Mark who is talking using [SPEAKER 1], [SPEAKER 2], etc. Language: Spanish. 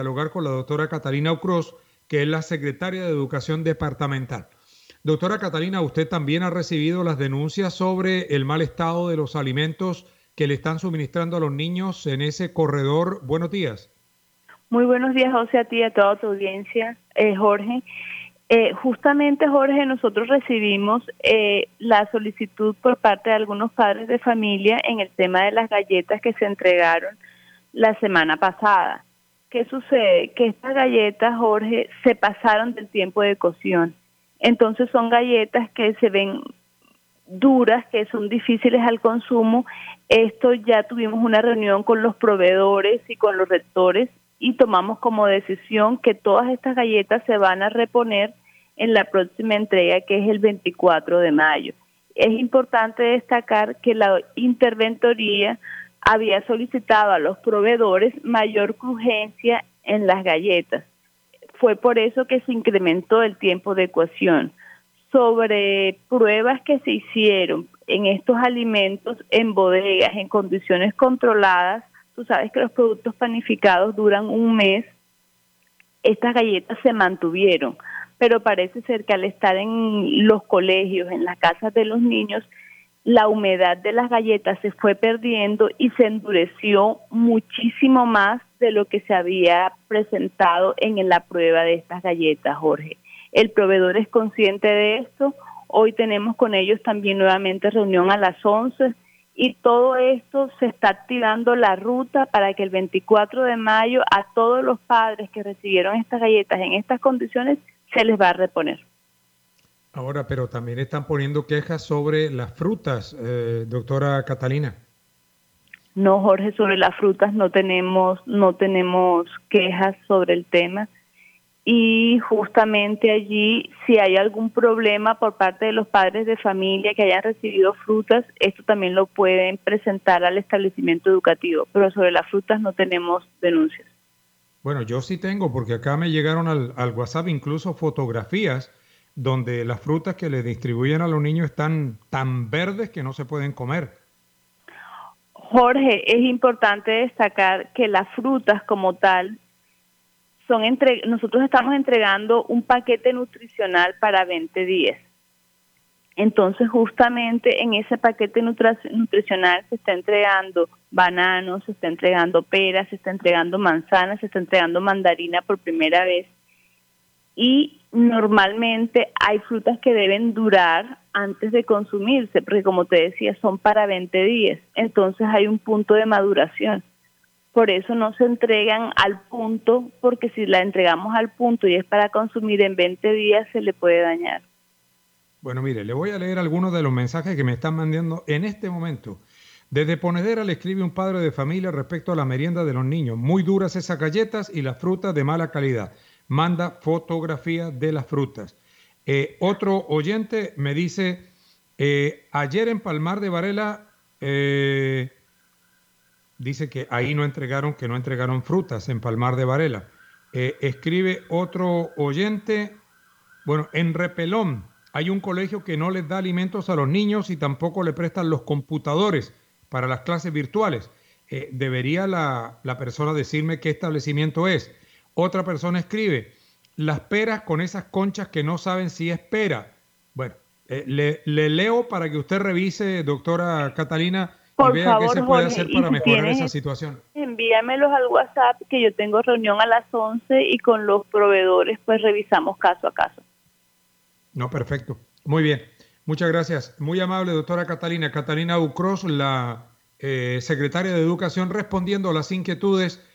[SPEAKER 1] dialogar con la doctora Catalina Ucros, que es la secretaria de Educación Departamental. Doctora Catalina, usted también ha recibido las denuncias sobre el mal estado de los alimentos que le están suministrando a los niños en ese corredor. Buenos días.
[SPEAKER 2] Muy buenos días, José, a ti y a toda tu audiencia, Jorge. Justamente, Jorge, nosotros recibimos la solicitud por parte de algunos padres de familia en el tema de las galletas que se entregaron la semana pasada. ¿Qué sucede? Que estas galletas, Jorge, se pasaron del tiempo de cocción. Entonces son galletas que se ven duras, que son difíciles al consumo. Esto ya tuvimos una reunión con los proveedores y con los rectores y tomamos como decisión que todas estas galletas se van a reponer en la próxima entrega, que es el 24 de mayo. Es importante destacar que la interventoría había solicitado a los proveedores mayor urgencia en las galletas. Fue por eso que se incrementó el tiempo de cocción. Sobre pruebas que se hicieron en estos alimentos en bodegas, en condiciones controladas, tú sabes que los productos panificados duran un mes, estas galletas se mantuvieron, pero parece ser que al estar en los colegios, en las casas de los niños, la humedad de las galletas se fue perdiendo y se endureció muchísimo más de lo que se había presentado en la prueba de estas galletas, Jorge. El proveedor es consciente de esto. Hoy tenemos con ellos también nuevamente reunión a las 11 y todo esto se está activando la ruta para que el 24 de mayo a todos los padres que recibieron estas galletas en estas condiciones se les va a reponer.
[SPEAKER 1] Ahora, pero también están poniendo quejas sobre las frutas, doctora Catalina.
[SPEAKER 2] No, Jorge, sobre las frutas no tenemos quejas sobre el tema. Y justamente allí, si hay algún problema por parte de los padres de familia que hayan recibido frutas, esto también lo pueden presentar al establecimiento educativo, pero sobre las frutas no tenemos denuncias.
[SPEAKER 1] Bueno, yo sí tengo, porque acá me llegaron al WhatsApp incluso fotografías donde las frutas que le distribuyen a los niños están tan verdes que no se pueden comer.
[SPEAKER 2] Jorge, es importante destacar que las frutas como tal nosotros estamos entregando un paquete nutricional para 20 días. Entonces, justamente en ese paquete nutricional se está entregando bananos, se está entregando peras, se está entregando manzanas, se está entregando mandarina por primera vez. Y normalmente hay frutas que deben durar antes de consumirse, porque como te decía, son para 20 días. Entonces hay un punto de maduración. Por eso no se entregan al punto, porque si la entregamos al punto y es para consumir en 20 días, se le puede dañar.
[SPEAKER 1] Bueno, mire, le voy a leer algunos de los mensajes que me están mandando en este momento. Desde Ponedera le escribe un padre de familia respecto a la merienda de los niños. Muy duras esas galletas y las frutas de mala calidad. Manda fotografías de las frutas. Otro oyente me dice, ayer en Palmar de Varela, dice que ahí no entregaron frutas en Palmar de Varela. Escribe otro oyente, bueno, en Repelón hay un colegio que no les da alimentos a los niños y tampoco le prestan los computadores para las clases virtuales. Debería la persona decirme qué establecimiento es. Otra persona escribe, las peras con esas conchas que no saben si es pera. Bueno, le leo para que usted revise, doctora Catalina, y
[SPEAKER 2] Por
[SPEAKER 1] vea qué
[SPEAKER 2] favor,
[SPEAKER 1] se puede
[SPEAKER 2] Jorge,
[SPEAKER 1] hacer
[SPEAKER 2] y
[SPEAKER 1] para
[SPEAKER 2] si
[SPEAKER 1] mejorar esa
[SPEAKER 2] tienes,
[SPEAKER 1] situación.
[SPEAKER 2] envíamelos al WhatsApp, que yo tengo reunión a las 11 y con los proveedores pues revisamos caso a caso.
[SPEAKER 1] No, perfecto. Muy bien. Muchas gracias. Muy amable, doctora Catalina. Catalina Ucros, la secretaria de Educación, respondiendo a las inquietudes